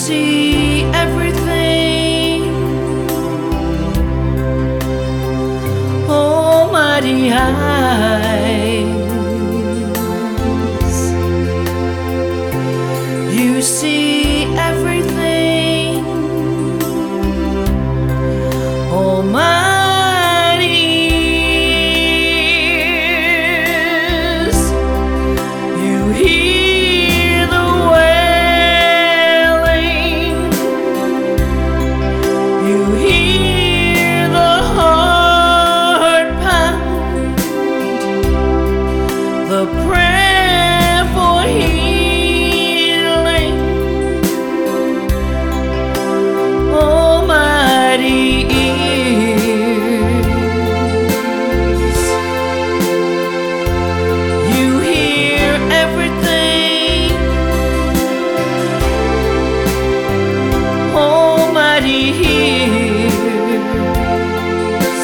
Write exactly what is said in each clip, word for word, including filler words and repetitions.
see everything, almighty eyes. You see everything, almighty ears. You hear the wailing, you hear the heart pound, the prayer for healing, almighty ears. You hear everything, almighty ears.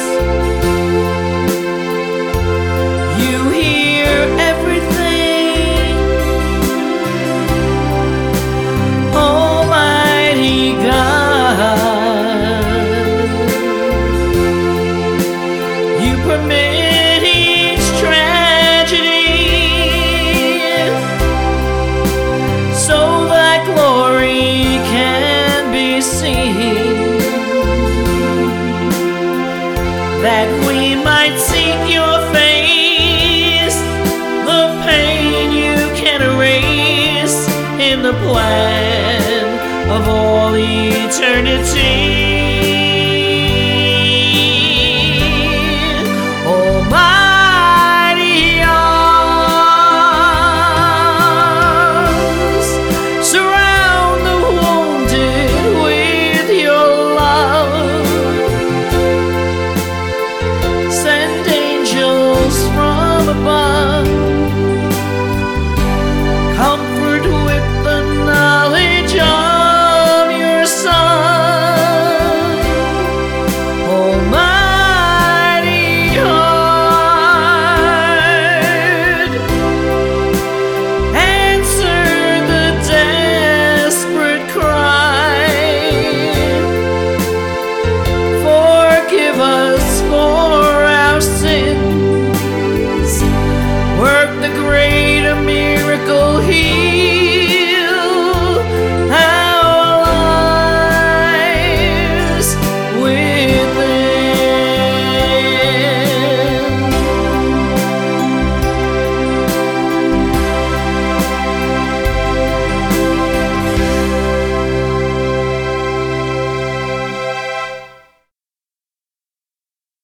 You hear everything, almighty God. You permit each tragedy so that glory can be seen, that we might seek your face, the pain you can erase in the plan of all eternity.